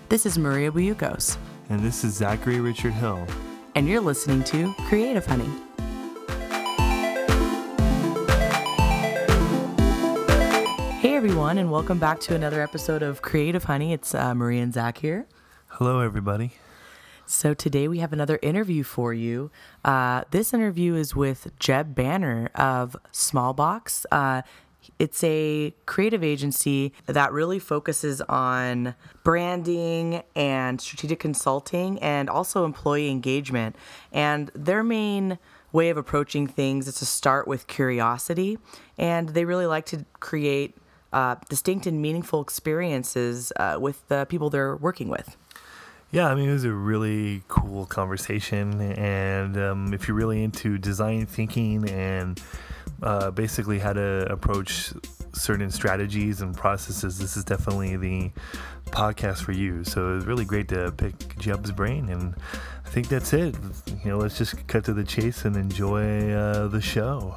This is Maria Buyukos. And this is Zachary Richard Hill. And you're listening to Creative Honey. Hey everyone, and welcome back to another episode of Creative Honey. It's Maria and Zach here. Hello everybody. So today we have another interview for you. This interview is with Jeb Banner of Smallbox. It's a creative agency that really focuses on branding and strategic consulting and also employee engagement. And their main way of approaching things is to start with curiosity. And they really like to create distinct and meaningful experiences with the people they're working with. Yeah, I mean, it was a really cool conversation, and if you're really into design thinking and basically how to approach certain strategies and processes, this is definitely the podcast for you. So it was really great to pick Jeb's brain, and I think that's it. You know, let's just cut to the chase and enjoy the show.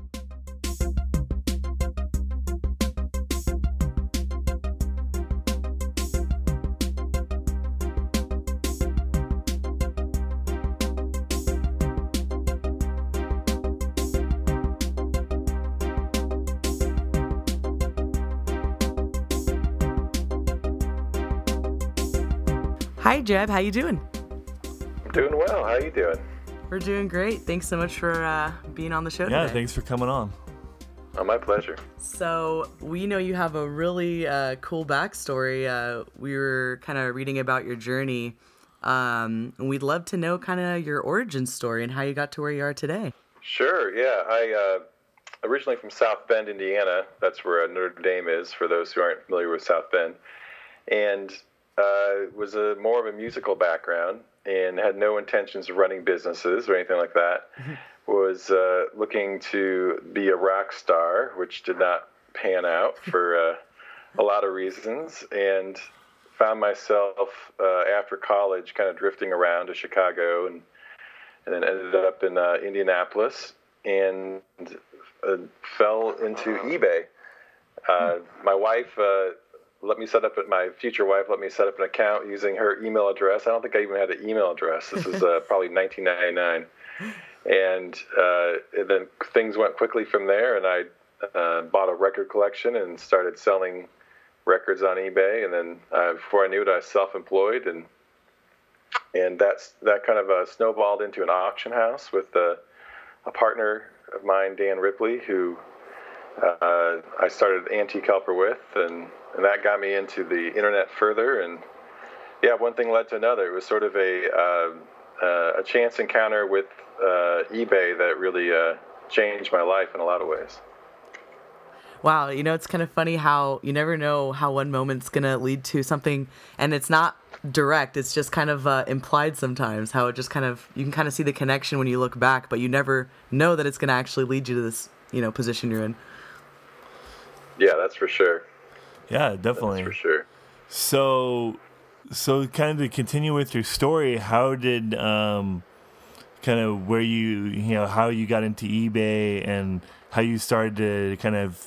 Hi, Jeb. How you doing? I'm doing well. How are you doing? We're doing great. Thanks so much for being on the show today. Yeah, thanks for coming on. Oh, my pleasure. So we know you have a really cool backstory. We were kind of reading about your journey. And we'd love to know kind of your origin story and how you got to where you are today. Sure, yeah. I originally from South Bend, Indiana. That's where Notre Dame is, for those who aren't familiar with South Bend. And was more of a musical background and had no intentions of running businesses or anything like that. Was looking to be a rock star, which did not pan out for a lot of reasons, and found myself after college kind of drifting around to Chicago, and then ended up in Indianapolis and fell into eBay. My wife my future wife let me set up an account using her email address. I don't think I even had an email address. This is probably 1999. And then things went quickly from there, and I bought a record collection and started selling records on eBay. And then before I knew it, I was self-employed, and that kind of snowballed into an auction house with a partner of mine, Dan Ripley, who I started Antique Helper with, and that got me into the internet further. And yeah, one thing led to another. It was sort of a chance encounter with eBay that really changed my life in a lot of ways. Wow, it's kind of funny how you never know how one moment's going to lead to something, and it's not direct, it's just kind of implied sometimes, how it just kind of, you can kind of see the connection when you look back, but you never know that it's going to actually lead you to this, position you're in. Yeah, that's for sure. Yeah, definitely. That's for sure. So kind of to continue with your story, how did kind of where how you got into eBay and how you started to kind of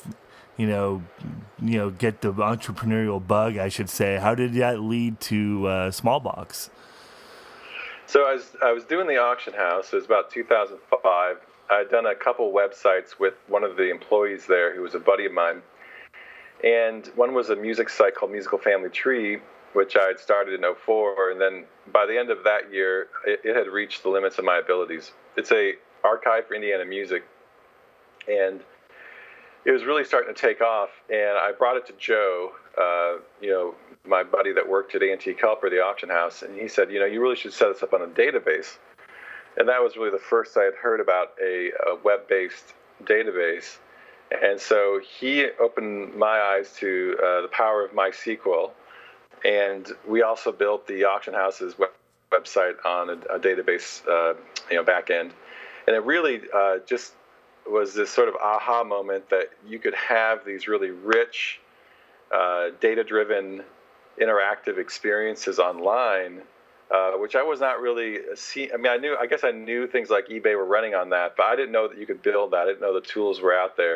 get the entrepreneurial bug, I should say. How did that lead to Smallbox? So I was doing the auction house. It was about 2005. I had done a couple websites with one of the employees there, who was a buddy of mine. And one was a music site called Musical Family Tree, which I had started in 2004. And then by the end of that year, it had reached the limits of my abilities. It's a archive for Indiana music. And it was really starting to take off. And I brought it to Joe, my buddy that worked at Antique Helper, the auction house. And he said, you really should set this up on a database. And that was really the first I had heard about a web-based database. And so he opened my eyes to the power of MySQL. And we also built the auction house's website on a database, back end. And it really just was this sort of aha moment that you could have these really rich, data-driven, interactive experiences online, which I was not really seeing. I mean, I guess I knew things like eBay were running on that, but I didn't know that you could build that. I didn't know the tools were out there.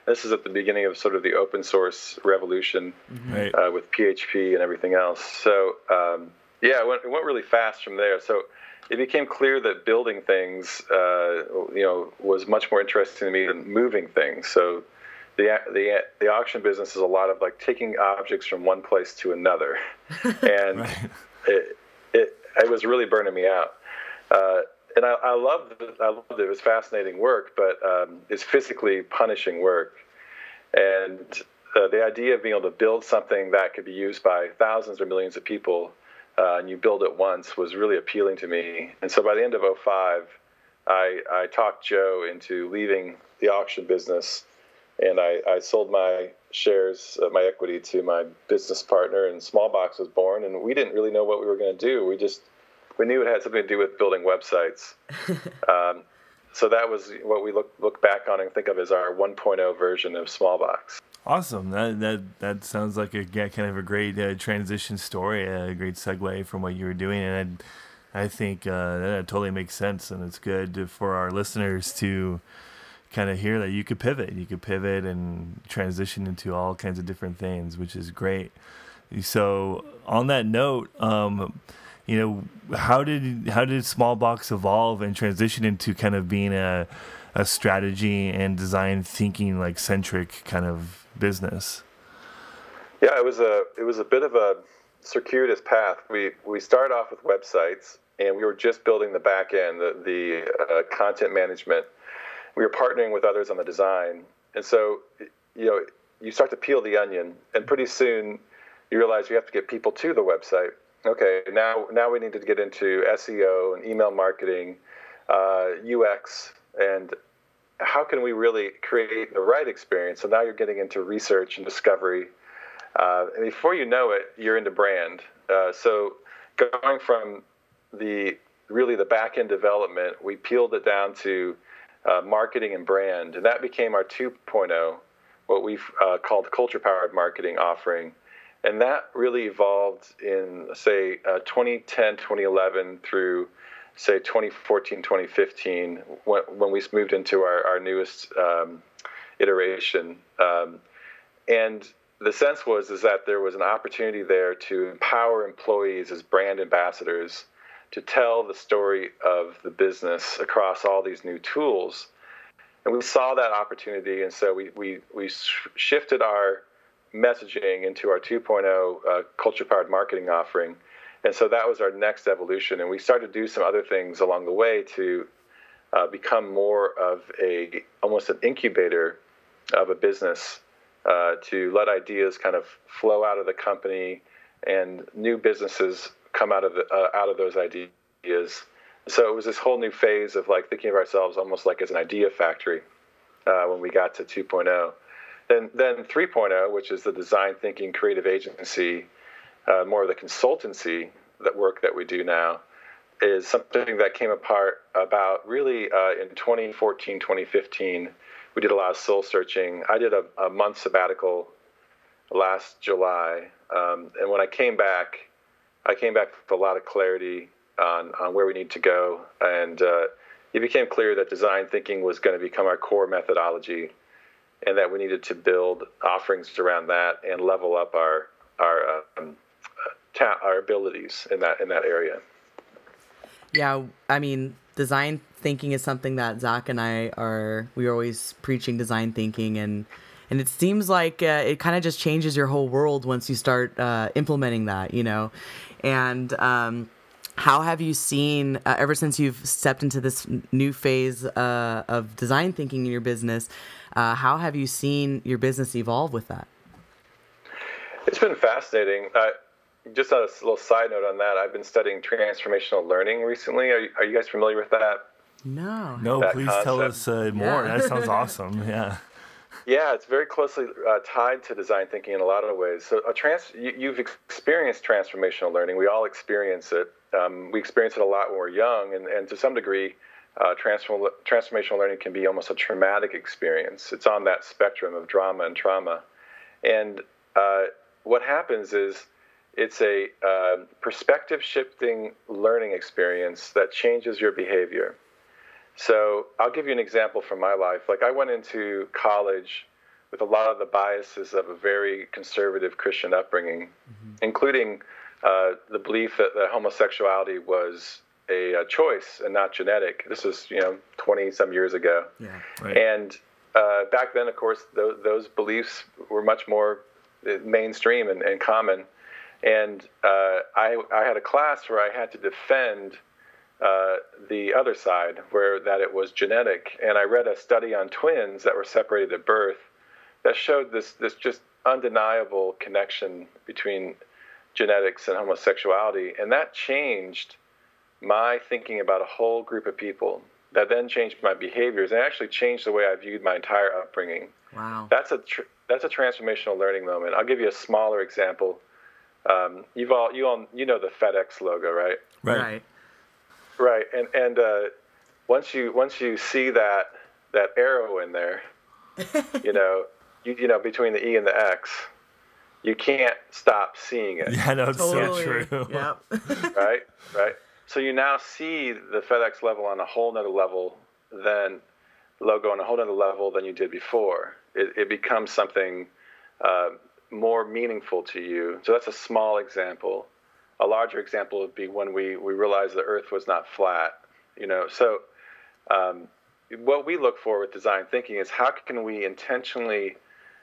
This is at the beginning of sort of the open source revolution with PHP and everything else. So it went really fast from there. So it became clear that building things, was much more interesting to me than moving things. So the auction business is a lot of like taking objects from one place to another, and it was really burning me out. And I loved it. It was fascinating work, but it's physically punishing work. And the idea of being able to build something that could be used by thousands or millions of people, and you build it once, was really appealing to me. And so by the end of 2005, I talked Joe into leaving the auction business, and I sold my shares, my equity, to my business partner, and Smallbox was born. And we didn't really know what we were going to do. We knew it had something to do with building websites. So that was what we look back on and think of as our 1.0 version of Smallbox. Awesome. That sounds like kind of a great transition story, a great segue from what you were doing. And I think that totally makes sense. And it's good for our listeners to kind of hear that you could pivot. You could pivot and transition into all kinds of different things, which is great. So on that note, how did Smallbox evolve and transition into kind of being a strategy and design thinking like centric kind of business? Yeah, it was a bit of a circuitous path. We started off with websites, and we were just building the back end, the content management. We were partnering with others on the design, and so you start to peel the onion, and pretty soon you realize you have to get people to the website. Okay, now we need to get into SEO and email marketing, UX, and how can we really create the right experience? So now you're getting into research and discovery. And before you know it, you're into brand. So going from the back end development, we peeled it down to marketing and brand, and that became our 2.0, what we've called culture-powered marketing offering. And that really evolved in, say, 2010, 2011 through, say, 2014, 2015, when we moved into our newest iteration. And the sense is that there was an opportunity there to empower employees as brand ambassadors to tell the story of the business across all these new tools. And we saw that opportunity, and so we shifted our messaging into our 2.0 culture-powered marketing offering. And so that was our next evolution. And we started to do some other things along the way to become more of almost an incubator of a business, to let ideas kind of flow out of the company and new businesses come out of those ideas. So it was this whole new phase of like thinking of ourselves almost like as an idea factory when we got to 2.0. Then 3.0, which is the design thinking creative agency, more of the consultancy work that we do now, is something that came about really in 2014, 2015. We did a lot of soul searching. I did a month sabbatical last July, and when I came back with a lot of clarity on where we need to go, and it became clear that design thinking was going to become our core methodology, and that we needed to build offerings around that and level up our abilities in that area. Yeah, I mean, design thinking is something that Zach and we're always preaching design thinking, and it seems like it kind of just changes your whole world once you start implementing that, And how have you seen, ever since you've stepped into this new phase of design thinking in your business, how have you seen your business evolve with that? It's been fascinating. Just a little side note on that, I've been studying transformational learning recently. Are you guys familiar with that? No. That please concept? Tell us more. Yeah. That sounds awesome. Yeah. Yeah, it's very closely tied to design thinking in a lot of ways. So you've experienced transformational learning. We all experience it. We experience it a lot when we're young, and to some degree, transformational learning can be almost a traumatic experience. It's on that spectrum of drama and trauma. And what happens is it's a perspective-shifting learning experience that changes your behavior. So I'll give you an example from my life. Like I went into college with a lot of the biases of a very conservative Christian upbringing, including the belief that homosexuality was a choice and not genetic. This is 20 some years ago. Yeah. Right. And back then, of course, those beliefs were much more mainstream and common. And I had a class where I had to defend the other side, where that it was genetic. And I read a study on twins that were separated at birth that showed this just undeniable connection between genetics and homosexuality. And that changed my thinking about a whole group of people. That then changed my behaviors and actually changed the way I viewed my entire upbringing. Wow. That's a transformational learning moment. I'll give you a smaller example. You know the FedEx logo, right? Right. Right. And once you see that arrow in there, between the E and the X, you can't stop seeing it. Yeah, no, it's Totally. so true. Yep. Right. So you now see the FedEx level on a whole nother level than logo on a whole nother level than you did before. It becomes something more meaningful to you. So that's a small example. A larger example would be when we realized the Earth was not flat. So what we look for with design thinking is how can we intentionally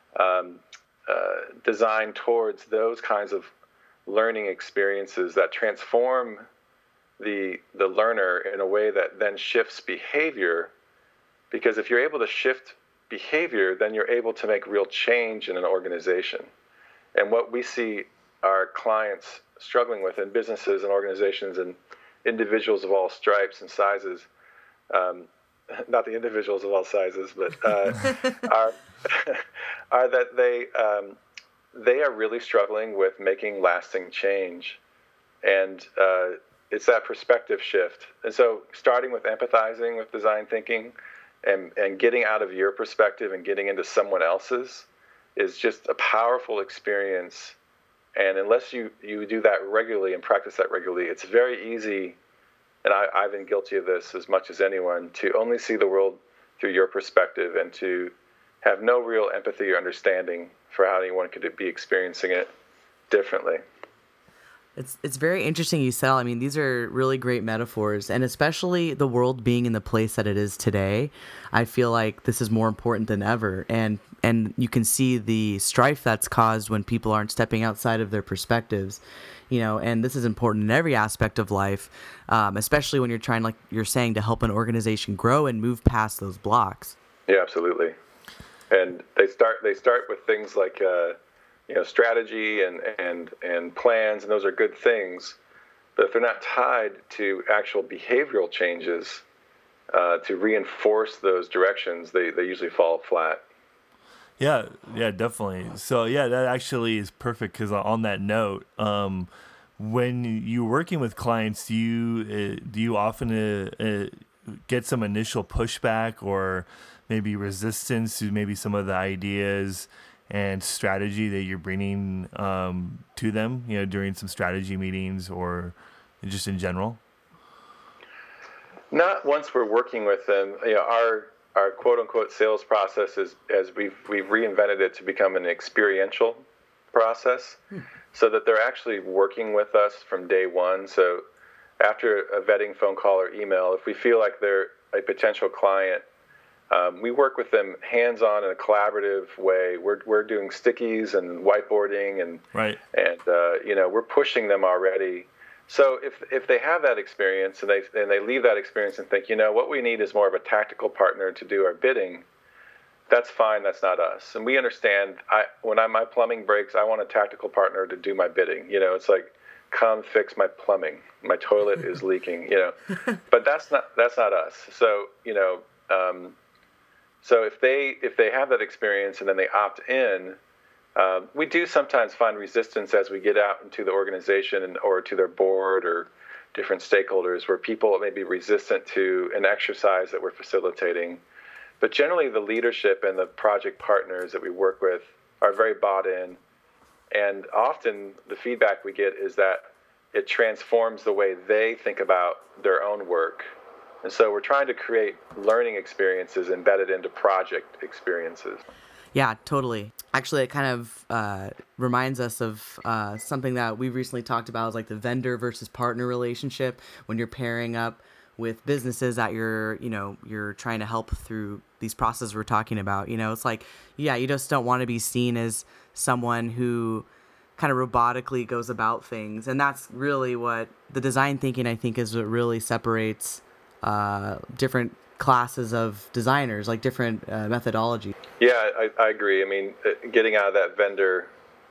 design towards those kinds of learning experiences that transform the learner in a way that then shifts behavior. Because if you're able to shift behavior, then you're able to make real change in an organization. And what we see our clients struggling with in businesses and organizations and individuals of all stripes and sizes, not the individuals of all sizes, but are that they are really struggling with making lasting change. And it's that perspective shift. And so starting with empathizing with design thinking and getting out of your perspective and getting into someone else's is just a powerful experience. And unless you do that regularly and practice that regularly, it's very easy, and I've been guilty of this as much as anyone, to only see the world through your perspective and to have no real empathy or understanding for how anyone could be experiencing it differently. It's very interesting you said. I mean, these are really great metaphors, and especially the world being in the place that it is today, I feel like this is more important than ever. And you can see the strife that's caused when people aren't stepping outside of their perspectives, and this is important in every aspect of life, especially when you're trying, like you're saying, to help an organization grow and move past those blocks. Yeah, absolutely. And they start with things like strategy and plans, and those are good things. But if they're not tied to actual behavioral changes to reinforce those directions, they usually fall flat. Yeah, definitely. So that actually is perfect, because on that note, when you're working with clients, do you often get some initial pushback or maybe resistance to maybe some of the ideas and strategy that you're bringing to them, during some strategy meetings or just in general? Not once we're working with them. Our quote unquote sales process is, as we've reinvented it to become an experiential process, so that they're actually working with us from day one. So after a vetting phone call or email, if we feel like they're a potential client, we work with them hands-on in a collaborative way. We're doing stickies and whiteboarding, and right. And we're pushing them already. So if they have that experience and they leave that experience and think, what we need is more of a tactical partner to do our bidding, that's fine. That's not us. And we understand. When my plumbing breaks, I want a tactical partner to do my bidding. It's like, come fix my plumbing. My toilet is leaking. But that's not us. So So if they have that experience and then they opt in, we do sometimes find resistance as we get out into the organization or to their board or different stakeholders, where people may be resistant to an exercise that we're facilitating. But generally, the leadership and the project partners that we work with are very bought in. And often the feedback we get is that it transforms the way they think about their own work. And so we're trying to create learning experiences embedded into project experiences. Yeah, totally. Actually, it kind of reminds us of something that we recently talked about, is like the vendor versus partner relationship when you're pairing up with businesses that you're trying to help through these processes we're talking about. It's like, yeah, you just don't want to be seen as someone who kind of robotically goes about things. And that's really what the design thinking, I think, is what really separates different classes of designers, like different methodology. Yeah, I agree. I mean, getting out of that vendor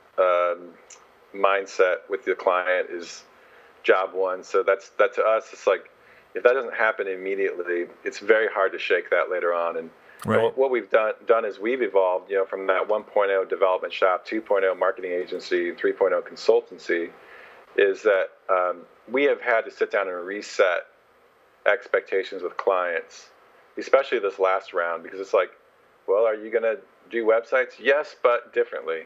mindset with the client is job one. So that to us, it's like, if that doesn't happen immediately, it's very hard to shake that later on. And Right. what we've done is we've evolved, from that 1.0 development shop, 2.0 marketing agency, 3.0 consultancy, is that we have had to sit down and reset expectations with clients, especially this last round, because it's like, well, are you going to do websites? Yes, but differently.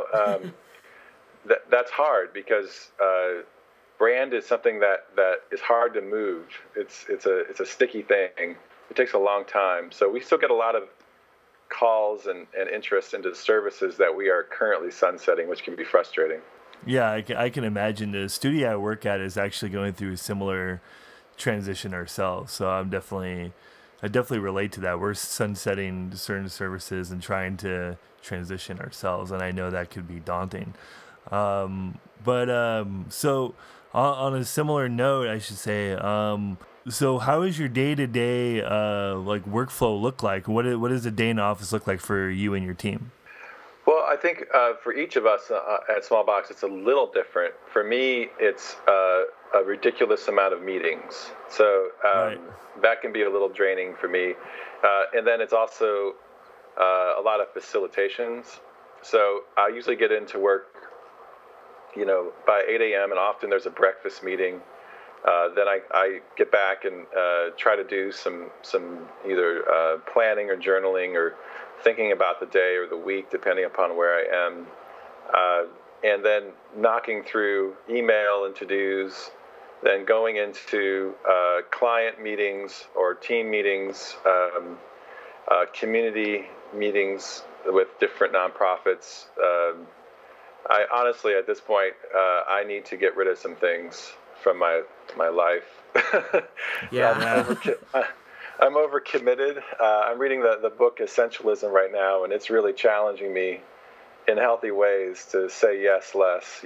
That's hard because brand is something that is hard to move. It's a sticky thing. It takes a long time. So we still get a lot of calls and interest into the services that we are currently sunsetting, which can be frustrating. Yeah, I can imagine. The studio I work at is actually going through a similar transition ourselves. So I definitely relate to that. We're sunsetting certain services and trying to transition ourselves, and I know that could be daunting. So on a similar note, I should say, so how is your day-to-day workflow look like? What does a day in the office look like for you and your team? Well, I think for each of us at Smallbox, it's a little different. For me, it's a ridiculous amount of meetings. So Right. that can be a little draining for me. And then it's also a lot of facilitations. So I usually get into work, by 8 a.m. and often there's a breakfast meeting. Then I get back and try to do some either planning or journaling or thinking about the day or the week, depending upon where I am. And then knocking through email and to-dos, then going into client meetings or team meetings, community meetings with different nonprofits. I honestly, at this point, I need to get rid of some things from my life. Yeah. I'm overcommitted. I'm reading the book Essentialism right now, and it's really challenging me in healthy ways to say yes less,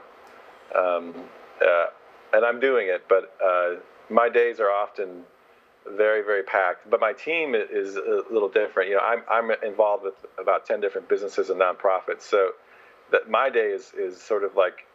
and I'm doing it, but my days are often very, very packed. But my team is a little different. I'm involved with about 10 different businesses and nonprofits, so that my day is sort of like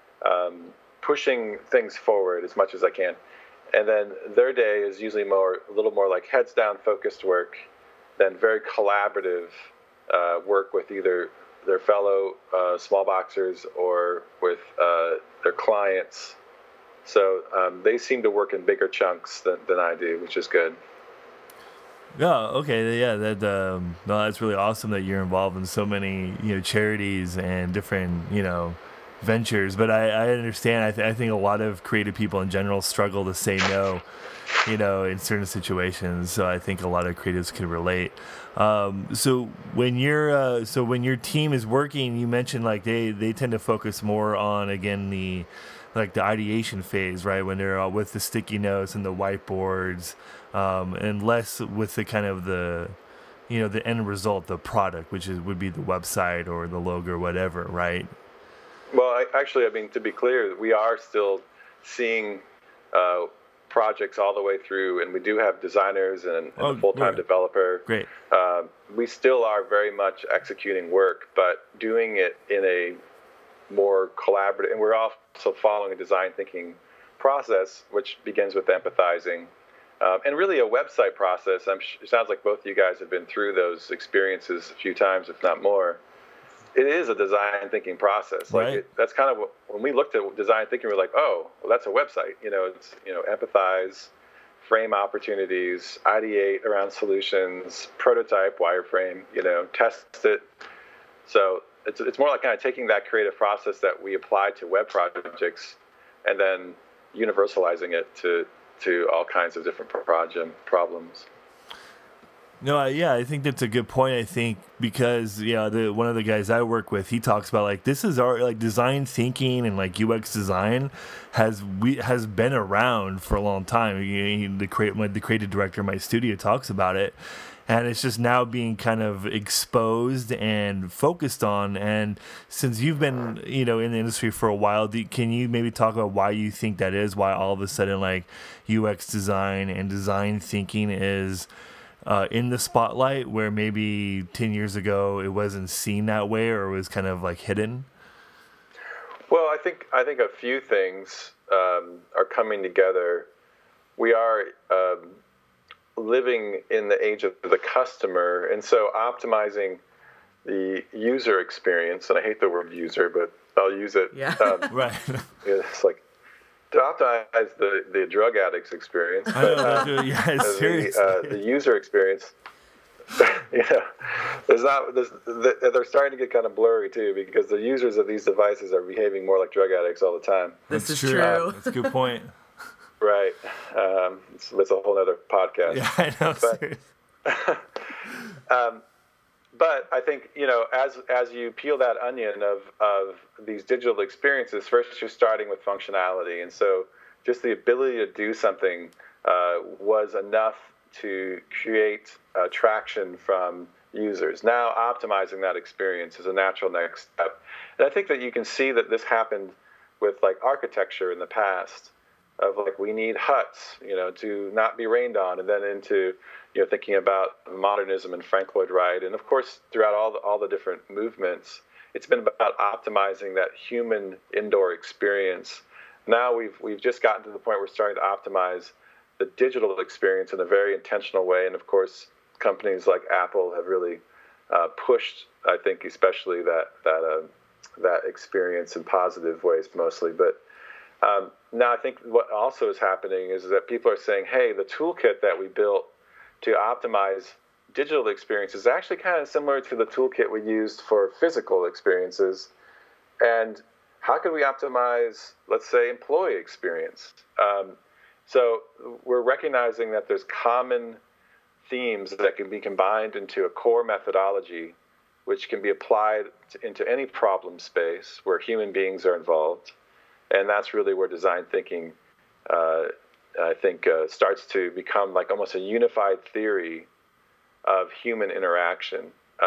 pushing things forward as much as I can. And then their day is usually a little more like heads down focused work, then very collaborative work with either their fellow small boxers or with their clients. So they seem to work in bigger chunks than I do, which is good. Yeah. Okay. Yeah. No, that's really awesome that you're involved in so many, charities and different, ventures. But I understand. I think a lot of creative people in general struggle to say no, in certain situations. So I think a lot of creatives can relate. So when your team is working, you mentioned like they tend to focus more on, again, the ideation phase, right? When they're with the sticky notes and the whiteboards, and less with the kind of the end result, the product, which would be the website or the logo or whatever, right? Well, I mean, to be clear, we are still seeing projects all the way through, and we do have designers and a full-time developer. Great. We still are very much executing work, but doing it in a more collaborative, and we're also following a design thinking process, which begins with empathizing, and really a website process. It sounds like both of you guys have been through those experiences a few times, if not more. It is a design thinking process. Right. That's kind of when we looked at design thinking, we're like, oh, well, that's a website. It's empathize, frame opportunities, ideate around solutions, prototype, wireframe, test it. So it's more like kind of taking that creative process that we apply to web projects and then universalizing it to all kinds of different problems. No, yeah, I think that's a good point. I think because one of the guys I work with, he talks about like this is our like design thinking and like UX design has been around for a long time. The creative director of my studio talks about it, and it's just now being kind of exposed and focused on. And since you've been in the industry for a while, can you maybe talk about why you think that is? Why all of a sudden like UX design and design thinking is in the spotlight, where maybe 10 years ago it wasn't seen that way, or it was kind of like hidden? Well, I think a few things are coming together. We are living in the age of the customer, and so optimizing the user experience, and I hate the word user, but I'll use it. Yeah. Right. It's like to optimize the drug addict's experience, but the user experience, they're starting to get kind of blurry too, because the users of these devices are behaving more like drug addicts all the time. This is true. That's a good point. Right. It's a whole other podcast. Yeah, I know. But I think, as you peel that onion of these digital experiences, first you're starting with functionality. And so just the ability to do something was enough to create traction from users. Now optimizing that experience is a natural next step. And I think that you can see that this happened with like architecture in the past, of like we need huts, to not be rained on, and then into thinking about modernism and Frank Lloyd Wright, and of course throughout all the different movements, it's been about optimizing that human indoor experience. Now we've just gotten to the point where we're starting to optimize the digital experience in a very intentional way, and of course companies like Apple have really pushed, I think, especially that experience in positive ways mostly, but. Now, I think what also is happening is that people are saying, hey, the toolkit that we built to optimize digital experiences is actually kind of similar to the toolkit we used for physical experiences. And how can we optimize, let's say, employee experience? So we're recognizing that there's common themes that can be combined into a core methodology, which can be applied into any problem space where human beings are involved. And that's really where design thinking, I think, starts to become like almost a unified theory of human interaction,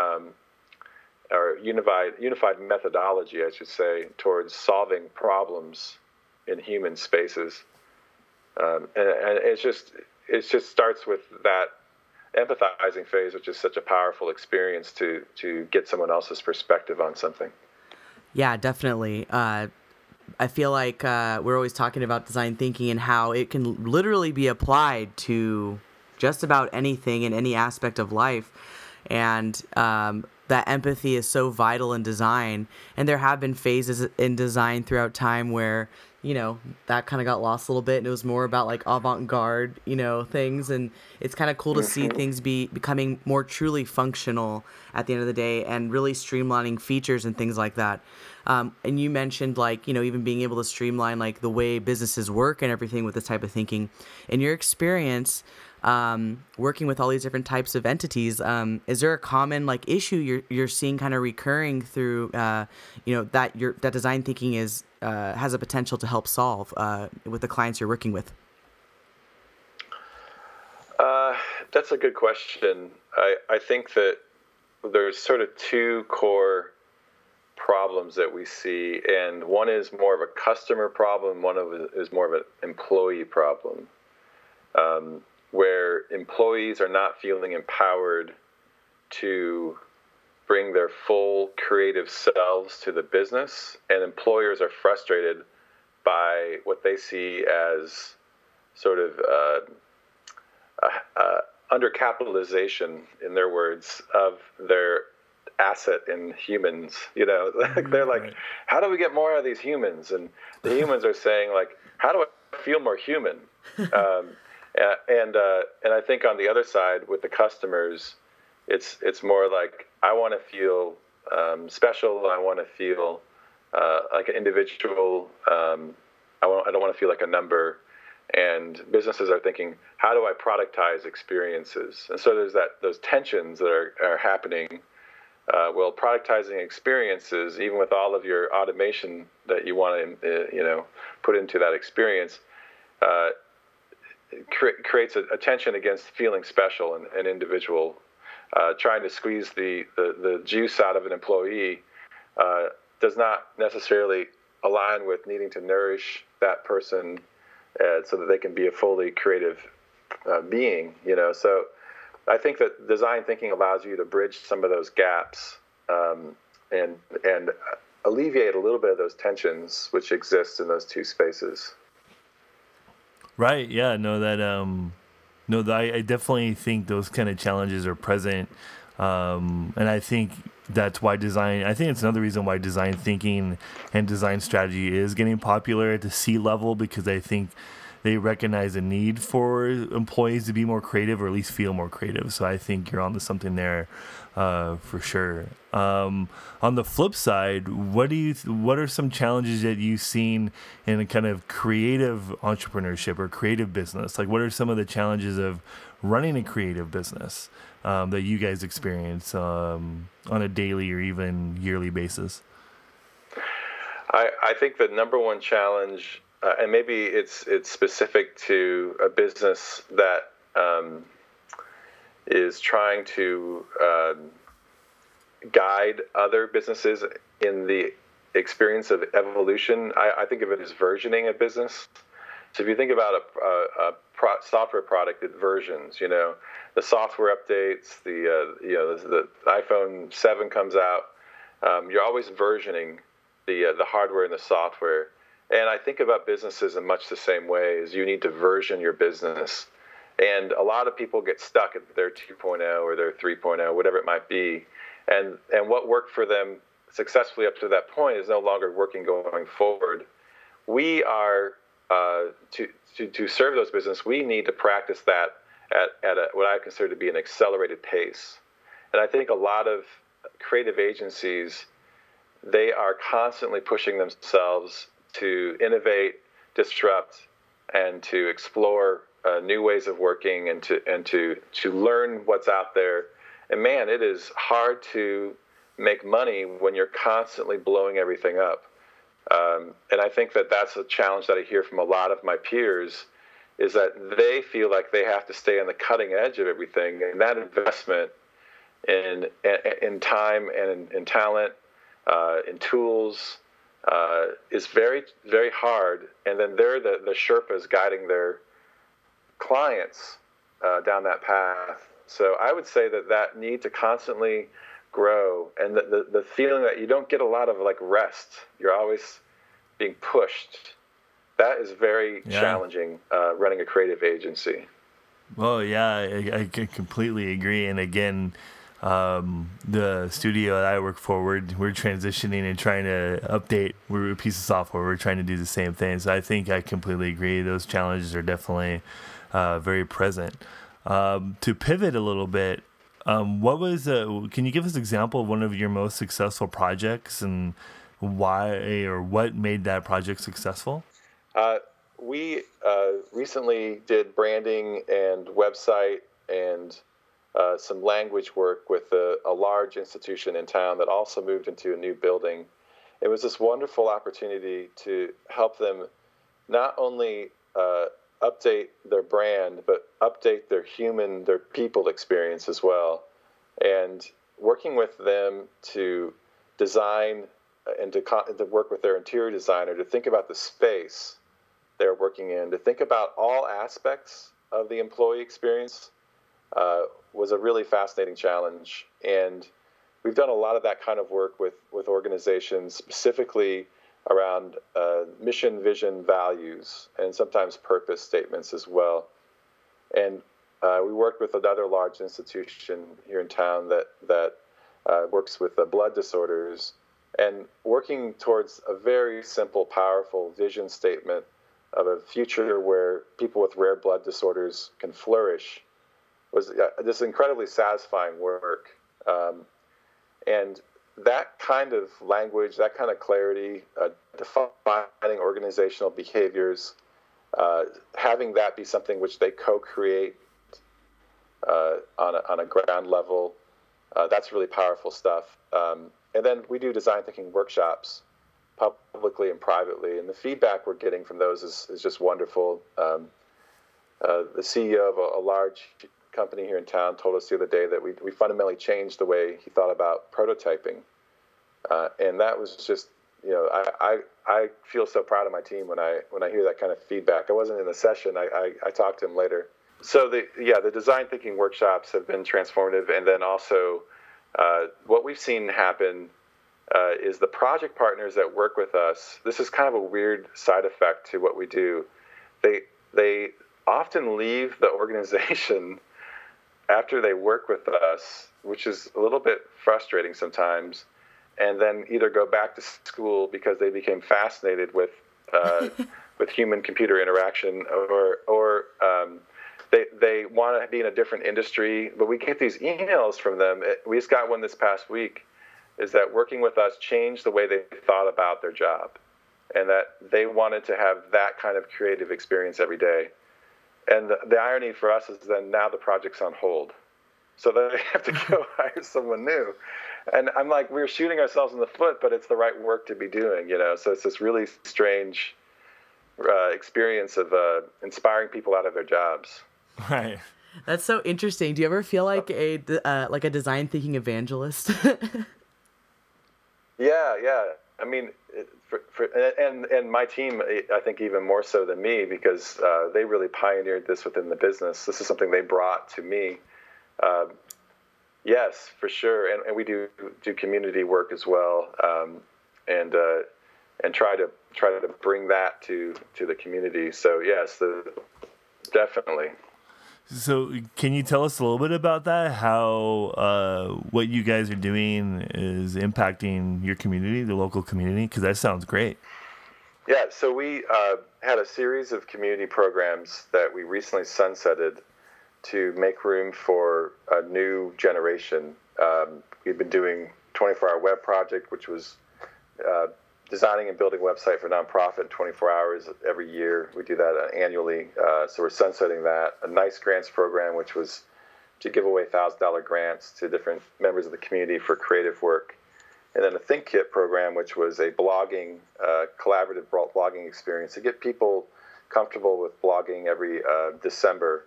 or unified methodology, I should say, towards solving problems in human spaces. And it just starts with that empathizing phase, which is such a powerful experience to get someone else's perspective on something. Yeah, definitely. I feel like we're always talking about design thinking and how it can literally be applied to just about anything in any aspect of life. And that empathy is so vital in design. And there have been phases in design throughout time where, that kind of got lost a little bit. And it was more about like avant-garde, things. And it's kind of cool to see things becoming more truly functional at the end of the day and really streamlining features and things like that. And you mentioned like, even being able to streamline like the way businesses work and everything with this type of thinking. In your experience, working with all these different types of entities, is there a common like issue you're seeing kind of recurring through, that design thinking has a potential to help solve with the clients you're working with? That's a good question. I think that there's sort of two core problems that we see, and one is more of a customer problem, one of it is more of an employee problem, where employees are not feeling empowered to bring their full creative selves to the business, and employers are frustrated by what they see as sort of undercapitalization, in their words, of their asset in humans. They're like, right. How do we get more out of these humans? And the humans are saying like, how do I feel more human? And I think on the other side with the customers, it's more like, I want to feel special. I want to feel like an individual. I don't want to feel like a number. and businesses are thinking, how do I productize experiences? And so there's those tensions that are happening. Well, productizing experiences, even with all of your automation that you want to put into that experience, creates a tension against feeling special and individual. Trying to squeeze the juice out of an employee does not necessarily align with needing to nourish that person so that they can be a fully creative being. So I think that design thinking allows you to bridge some of those gaps and alleviate a little bit of those tensions which exist in those two spaces. Right. Yeah. I definitely think those kind of challenges are present. And I think that's why I think it's another reason why design thinking and design strategy is getting popular at the C-level, because I think they recognize a need for employees to be more creative, or at least feel more creative. So I think you're onto something there, for sure. On the flip side, what are some challenges that you've seen in a kind of creative entrepreneurship or creative business? Like, what are some of the challenges of running a creative business that you guys experience on a daily or even yearly basis? I think the number one challenge, and maybe it's specific to a business that is trying to guide other businesses in the experience of evolution. I think of it as versioning a business. So if you think about a software product, it versions. The software updates. The iPhone 7 comes out. You're always versioning the hardware and the software. And I think about businesses in much the same way, as you need to version your business. And a lot of people get stuck at their 2.0 or their 3.0, whatever it might be. And what worked for them successfully up to that point is no longer working going forward. We are, to serve those businesses, we need to practice that at what I consider to be an accelerated pace. And I think a lot of creative agencies, they are constantly pushing themselves to innovate, disrupt, and to explore new ways of working, and to learn what's out there. And man, it is hard to make money when you're constantly blowing everything up. And I think that that's a challenge that I hear from a lot of my peers, is that they feel like they have to stay on the cutting edge of everything, and that investment in time and in talent, in tools, is very, very hard. And then they're the Sherpas guiding their clients down that path. So I would say that need to constantly grow, and the feeling that you don't get a lot of rest, you're always being pushed, that is very challenging running a creative agency. Well, yeah, I completely agree. And again, the studio that I work for, we're transitioning and trying to update. We're a piece of software. We're trying to do the same thing. So I think I completely agree. Those challenges are definitely very present. To pivot a little bit, can you give us an example of one of your most successful projects, and why or what made that project successful? We recently did branding and website and some language work with a large institution in town that also moved into a new building. It was this wonderful opportunity to help them not only update their brand, but update their people experience as well. And working with them to design and to work with their interior designer to think about the space they're working in, to think about all aspects of the employee experience, was a really fascinating challenge. And we've done a lot of that kind of work with organizations, specifically around mission, vision, values, and sometimes purpose statements as well. And we worked with another large institution here in town that works with blood disorders, and working towards a very simple, powerful vision statement of a future where people with rare blood disorders can flourish was this incredibly satisfying work. And that kind of language, that kind of clarity, defining organizational behaviors, having that be something which they co-create on a ground level, that's really powerful stuff. And then we do design thinking workshops publicly and privately, and the feedback we're getting from those is just wonderful. The CEO of a large company here in town told us the other day that we fundamentally changed the way he thought about prototyping, and that was just, I feel so proud of my team when I hear that kind of feedback. I wasn't in the session. I talked to him later. So the design thinking workshops have been transformative, and then also what we've seen happen is the project partners that work with us. This is kind of a weird side effect to what we do. They often leave the organization after they work with us, which is a little bit frustrating sometimes, and then either go back to school because they became fascinated with with human-computer interaction, or they want to be in a different industry. But we get these emails from them. We just got one this past week, is that working with us changed the way they thought about their job, and that they wanted to have that kind of creative experience every day. And the irony for us is then now the project's on hold. So they have to go hire someone new. And I'm like, we're shooting ourselves in the foot, but it's the right work to be doing, So it's this really strange experience of inspiring people out of their jobs. Right. That's so interesting. Do you ever feel like a design thinking evangelist? Yeah. I mean, and my team, I think even more so than me, because they really pioneered this within the business. This is something they brought to me. Yes, for sure. And we do community work as well, and try to bring that to the community. So yes, definitely. So can you tell us a little bit about that? How what you guys are doing is impacting your community, the local community? Because that sounds great. Yeah, so we had a series of community programs that we recently sunsetted to make room for a new generation. We've been doing 24-hour web project, which was designing and building a website for nonprofit in 24 hours every year. We do that annually. So we're sunsetting that. A NICE grants program, which was to give away $1,000 grants to different members of the community for creative work. And then a ThinkKit program, which was a blogging, collaborative blogging experience to get people comfortable with blogging every December,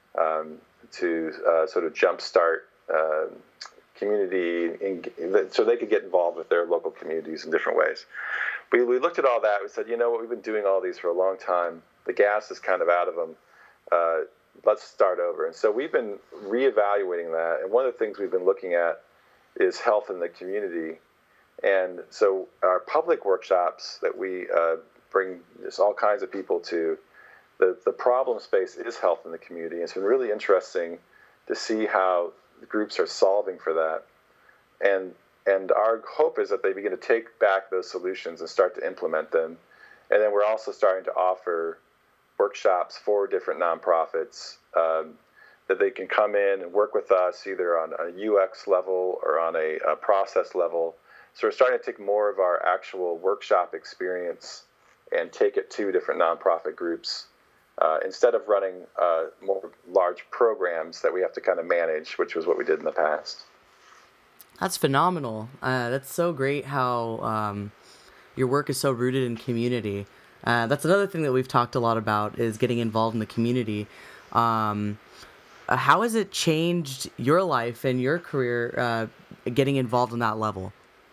to sort of jumpstart community, so they could get involved with their local communities in different ways. We looked at all that. We said, what, we've been doing all these for a long time. The gas is kind of out of them. Let's start over. And so we've been reevaluating that. And one of the things we've been looking at is health in the community. And so our public workshops that we bring just all kinds of people to, the problem space is health in the community. It's been really interesting to see how the groups are solving for that. And our hope is that they begin to take back those solutions and start to implement them. And then we're also starting to offer workshops for different nonprofits that they can come in and work with us either on a UX level or on a process level. So we're starting to take more of our actual workshop experience and take it to different nonprofit groups instead of running more large programs that we have to kind of manage, which was what we did in the past. That's phenomenal. That's so great how your work is so rooted in community. That's another thing that we've talked a lot about is getting involved in the community. How has it changed your life and your career getting involved in that level?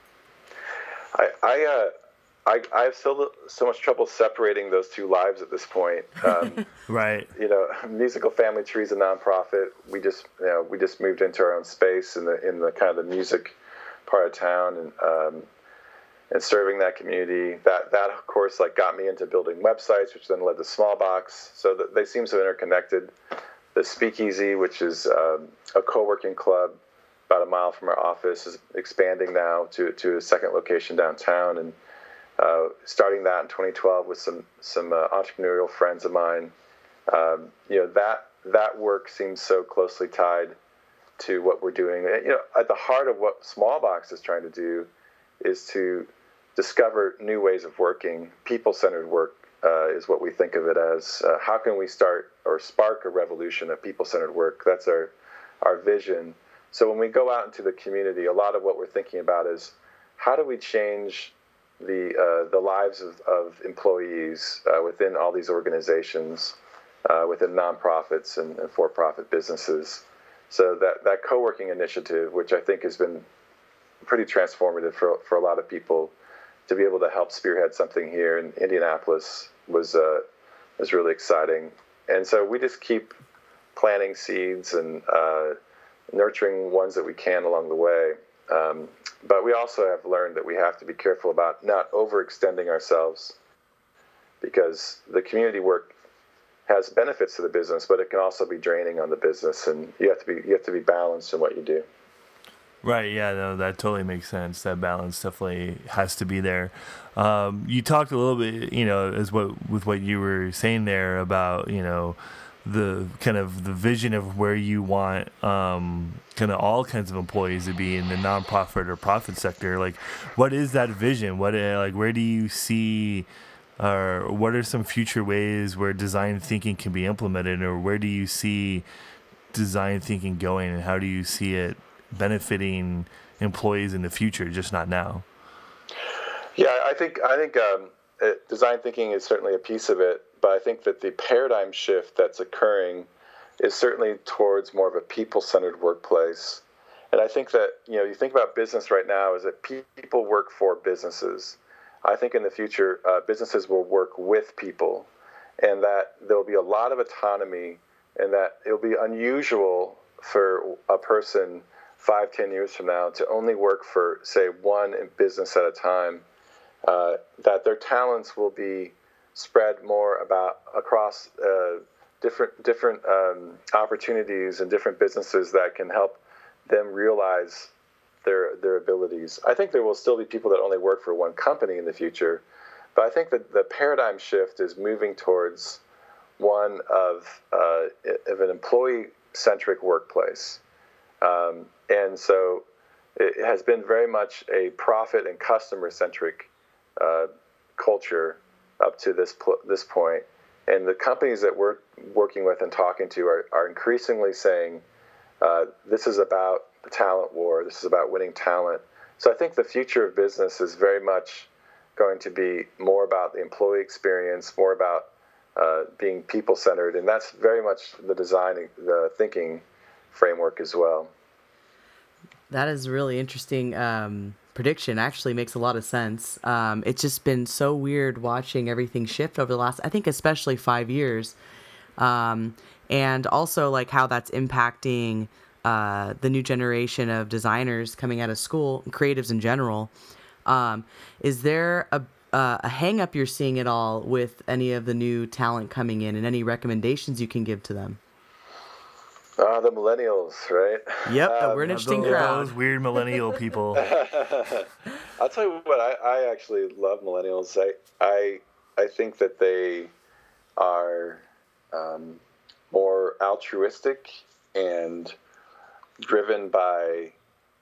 I have so much trouble separating those two lives at this point. Right. Musical Family Tree is a nonprofit. We just moved into our own space in the kind of the music part of town, and serving that community. That of course got me into building websites, which then led to Smallbox. So they seem so interconnected. The Speakeasy, which is a co-working club about a mile from our office, is expanding now to a second location downtown, and starting that in 2012 with some entrepreneurial friends of mine. That work seems so closely tied to what we're doing. At the heart of what Smallbox is trying to do is to discover new ways of working, people-centered work, is what we think of it as. How can we start or spark a revolution of people-centered work? That's our vision. So when we go out into the community, a lot of what we're thinking about is how do we change the lives of employees within all these organizations, within nonprofits and for-profit businesses. So that co-working initiative, which I think has been pretty transformative for a lot of people, to be able to help spearhead something here in Indianapolis was really exciting. And so we just keep planting seeds and nurturing ones that we can along the way. But we also have learned that we have to be careful about not overextending ourselves, because the community work has benefits to the business, but it can also be draining on the business, and you have to be balanced in what you do. Right. Yeah. No, that totally makes sense. That balance definitely has to be there. You talked a little bit, with what you were saying there about, the kind of the vision of where you want kind of all kinds of employees to be in the nonprofit or profit sector. Like, what is that vision? Where do you see, or what are some future ways where design thinking can be implemented, or where do you see design thinking going, and how do you see it benefiting employees in the future, just not now? Yeah, I think design thinking is certainly a piece of it, but I think that the paradigm shift that's occurring is certainly towards more of a people-centered workplace. And I think that, you think about business right now is that people work for businesses. I think in the future, businesses will work with people, and that there'll be a lot of autonomy, and that it'll be unusual for a person 5-10 years from now to only work for, say, one business at a time, that their talents will be spread more across different opportunities and different businesses that can help them realize their abilities. I think there will still be people that only work for one company in the future, but I think that the paradigm shift is moving towards one of an employee-centric workplace. And so it has been very much a profit and customer-centric culture up to this point. And the companies that we're working with and talking to are increasingly saying, this is about the talent war, this is about winning talent. So I think the future of business is very much going to be more about the employee experience, more about being people-centered, and that's very much the thinking framework as well. That is a really interesting prediction. Actually makes a lot of sense. It's just been so weird watching everything shift over the last, I think, especially 5 years. And also like how that's impacting the new generation of designers coming out of school, creatives in general. Is there a hang up you're seeing at all with any of the new talent coming in, and any recommendations you can give to them? The millennials, right? Yep, we're an interesting crowd. Those weird millennial people. I'll tell you what, I actually love millennials. I think that they are more altruistic and driven by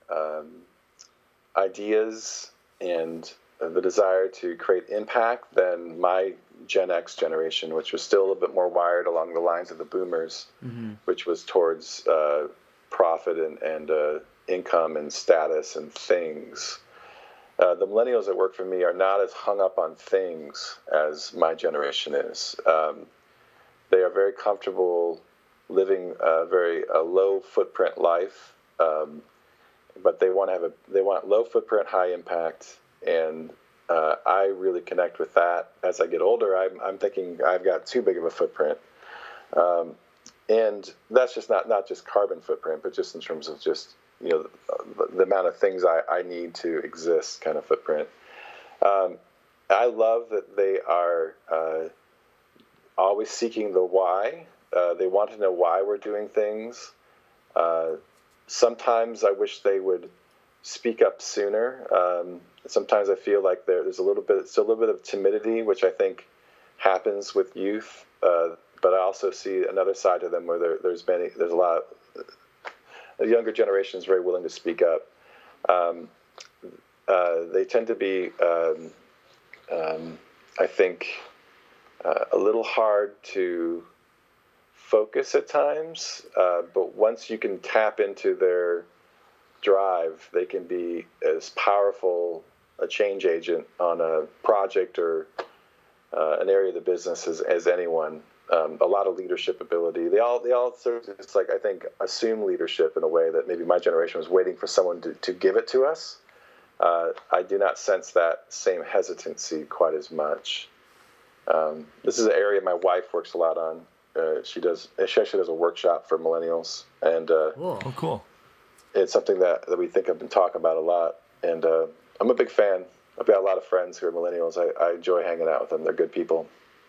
ideas and the desire to create impact than my Gen X generation, which was still a little bit more wired along the lines of the boomers, which was towards profit and income and status and things. The millennials that work for me are not as hung up on things as my generation is. They are very comfortable living a very low footprint life, but they want low footprint, high impact, and I really connect with that. As I get older, I'm thinking I've got too big of a footprint, and that's just not just carbon footprint, but just in terms of just the amount of things I need to exist kind of footprint. I love that they are always seeking the why. They want to know why we're doing things. Sometimes I wish they would speak up sooner. Sometimes I feel like there's still a little bit of timidity, which I think happens with youth. But I also see another side to them where there's a lot of the younger generation is very willing to speak up. They tend to be, I think, a little hard to focus at times, but once you can tap into their drive, they can be as powerful a change agent on a project or an area of the business as anyone. A lot of leadership ability. They all sort of just like, I think, assume leadership in a way that maybe my generation was waiting for someone to give it to us. I do not sense that same hesitancy quite as much. This is an area my wife works a lot on. She actually does a workshop for millennials, and cool. It's something that we think I've been talking about a lot, and I'm a big fan. I've got a lot of friends who are millennials. I enjoy hanging out with them. They're good people.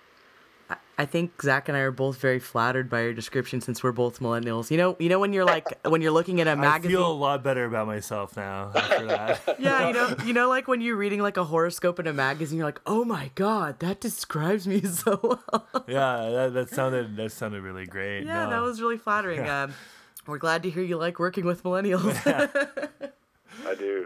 I think Zach and I are both very flattered by your description, since we're both millennials. You know when you're like, when you're looking at a magazine. I feel a lot better about myself now after that. Yeah, you know, like when you're reading like a horoscope in a magazine, you're like, oh my God, that describes me so well. Yeah, that sounded really great. Yeah, no. That was really flattering. Yeah. We're glad to hear you like working with millennials. Yeah. I do.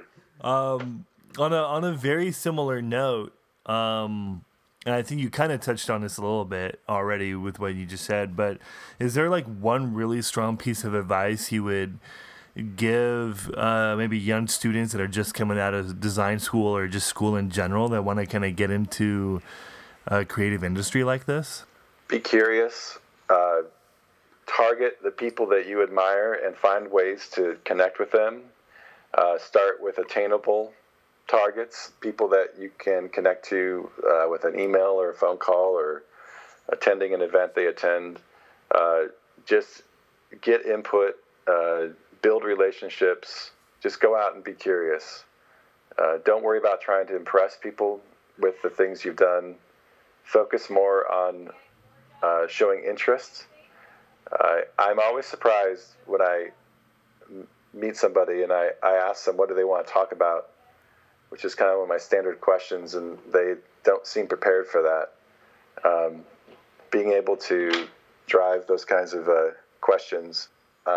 On a very similar note, and I think you kind of touched on this a little bit already with what you just said, but is there like one really strong piece of advice you would give maybe young students that are just coming out of design school or just school in general that want to kind of get into a creative industry like this? Be curious. Target the people that you admire and find ways to connect with them. Start with attainable targets, people that you can connect to with an email or a phone call or attending an event they attend. Just get input, build relationships, just go out and be curious. Don't worry about trying to impress people with the things you've done. Focus more on showing interest. I'm always surprised when I meet somebody and I ask them what do they want to talk about, which is kind of one of my standard questions, and they don't seem prepared for that. Being able to drive those kinds of questions,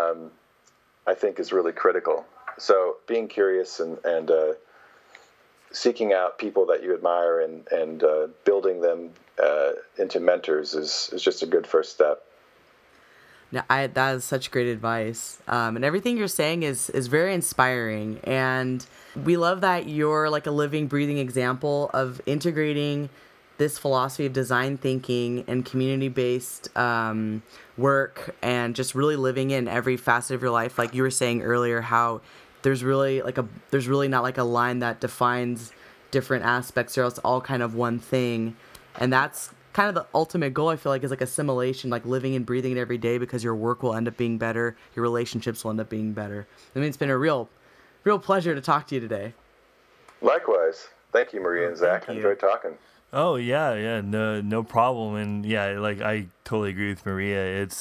I think, is really critical. So being curious and seeking out people that you admire and building them into mentors is just a good first step. No, that is such great advice. And everything you're saying is very inspiring. And we love that you're like a living, breathing example of integrating this philosophy of design thinking and community-based work and just really living in every facet of your life. Like you were saying earlier, how there's really not like a line that defines different aspects, or else all kind of one thing. And that's kind of the ultimate goal, I feel like, is like assimilation, like living and breathing it every day, because your work will end up being better, your relationships will end up being better. I mean, it's been a real pleasure to talk to you today. Likewise. Thank you, Maria and Zach. I enjoyed talking. Oh yeah, no problem. And yeah, like I totally agree with Maria. It's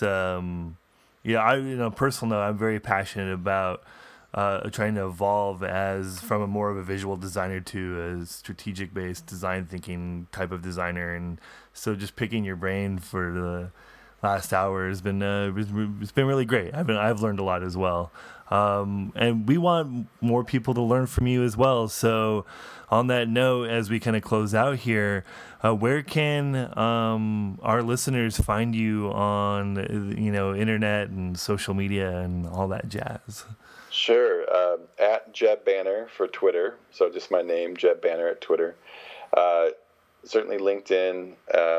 personal note, I'm very passionate about trying to evolve from a more of a visual designer to a strategic based design thinking type of designer. And so just picking your brain for the last hour has been it's been really great. I've learned a lot as well. And we want more people to learn from you as well. So on that note, as we kind of close out here, where can our listeners find you on internet and social media and all that jazz? Sure. At Jeb Banner for Twitter. So just my name, Jeb Banner at Twitter. Certainly LinkedIn,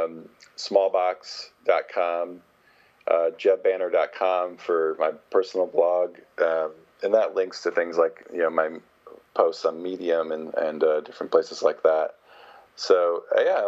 smallbox.com, jebbanner.com for my personal blog. And that links to things like, my posts on Medium and different places like that. So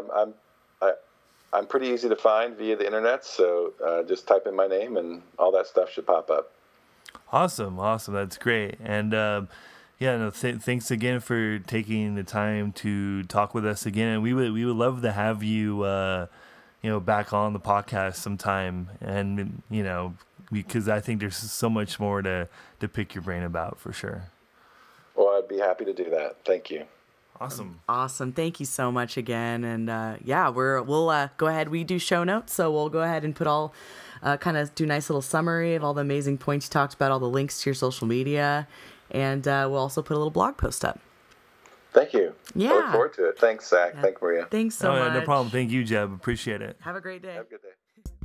I'm pretty easy to find via the internet. So just type in my name and all that stuff should pop up. Awesome. That's great. And thanks again for taking the time to talk with us again. And we would love to have you back on the podcast sometime. And because I think there's so much more to pick your brain about for sure. Well, I'd be happy to do that. Thank you. Awesome. Thank you so much again. And we'll go ahead. We do show notes, so we'll go ahead and put all kind of do a nice little summary of all the amazing points you talked about, all the links to your social media, and we'll also put a little blog post up. Thank you. Yeah. I look forward to it. Thanks, Zach. Yeah. Thanks, Maria. Thanks so much. No problem. Thank you, Jeb. Appreciate it. Have a great day. Have a good day.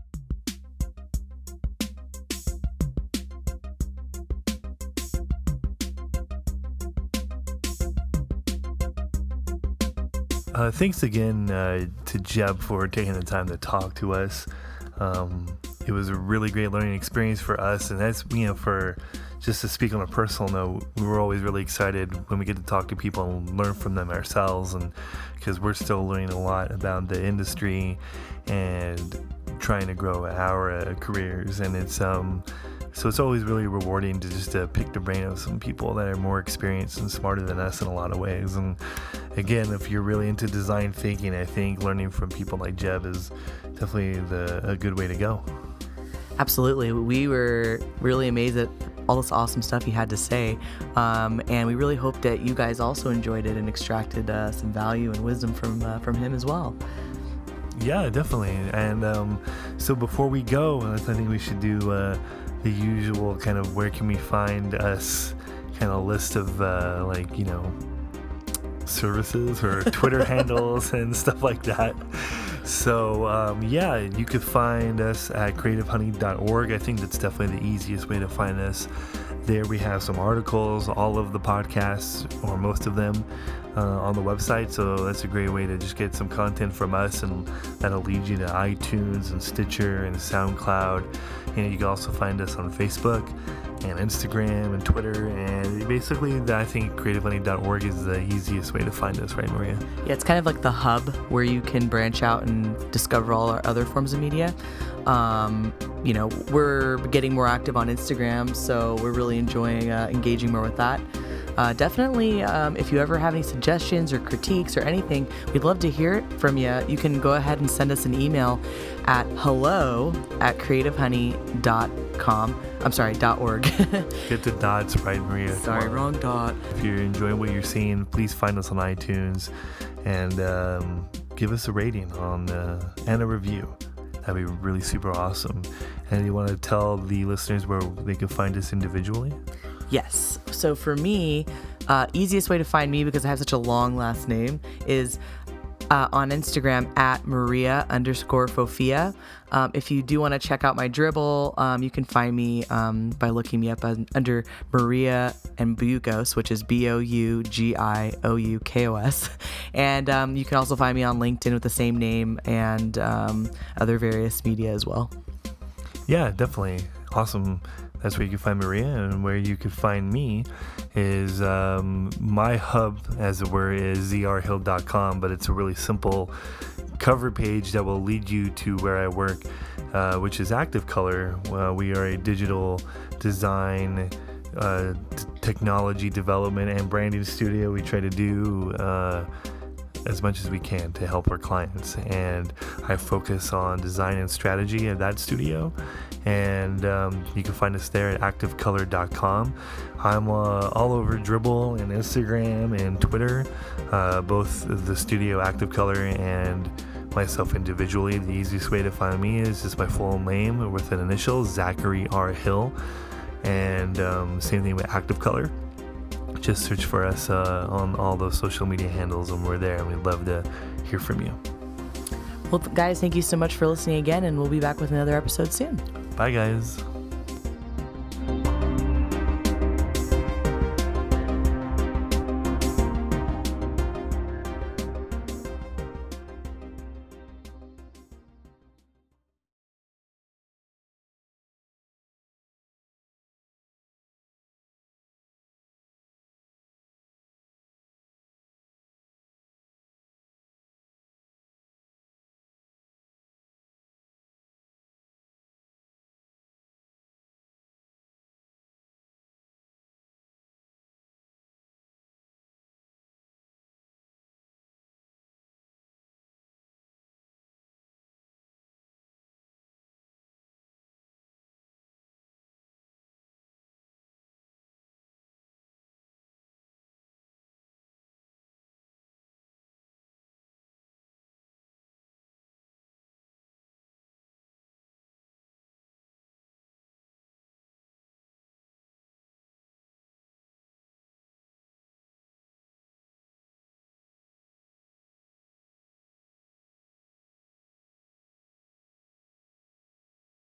Thanks again to Jeb for taking the time to talk to us. It was a really great learning experience for us, and that's, for just to speak on a personal note, we were always really excited when we get to talk to people and learn from them ourselves, and because we're still learning a lot about the industry and trying to grow our careers, and it's so it's always really rewarding to just pick the brain of some people that are more experienced and smarter than us in a lot of ways. And again, if you're really into design thinking, I think learning from people like Jeb is definitely a good way to go. Absolutely. We were really amazed at all this awesome stuff he had to say. And we really hope that you guys also enjoyed it and extracted some value and wisdom from him as well. Yeah, definitely. And so before we go, I think we should do the usual kind of where can we find us kind of list of services or Twitter handles and stuff like that. So you could find us at creativehoney.org. I think that's definitely the easiest way to find us. There we have some articles, all of the podcasts, or most of them, on the website. So that's a great way to just get some content from us, and that'll lead you to iTunes and Stitcher and SoundCloud. And you can also find us on Facebook and Instagram and Twitter, and basically I think creativehoney.org is the easiest way to find us, right, Maria? Yeah, it's kind of like the hub where you can branch out and discover all our other forms of media. We're getting more active on Instagram, so we're really enjoying engaging more with that. Definitely, if you ever have any suggestions or critiques or anything, we'd love to hear it from you. You can go ahead and send us an email at hello@creativehoney.com. I'm sorry, .org. Get the dots right, Maria. Sorry, wrong dot. If you're enjoying what you're seeing, please find us on iTunes and give us a rating and a review. That'd be really super awesome. And you want to tell the listeners where they can find us individually? Yes. So for me, easiest way to find me, because I have such a long last name, is on Instagram at Maria_Fofia. If you do want to check out my dribble, you can find me by looking me up under Maria and Bugos, which is BOUGIOUKOS. And you can also find me on LinkedIn with the same name, and other various media as well. Yeah, definitely. Awesome. That's where you can find Maria, and where you can find me is my hub, as it were, is zrhill.com, but it's a really simple cover page that will lead you to where I work, which is Active Color. We are a digital design, technology development, and branding studio. We try to do as much as we can to help our clients, and I focus on design and strategy at that studio, and you can find us there at activecolor.com. I'm all over Dribbble and Instagram and Twitter, both the studio Active Color and myself individually. The easiest way to find me is just my full name with an initial, Zachary R. Hill, and same thing with Active Color. Just search for us on all those social media handles, and we're there, and we'd love to hear from you. Well, guys, thank you so much for listening again, and we'll be back with another episode soon. Bye, guys.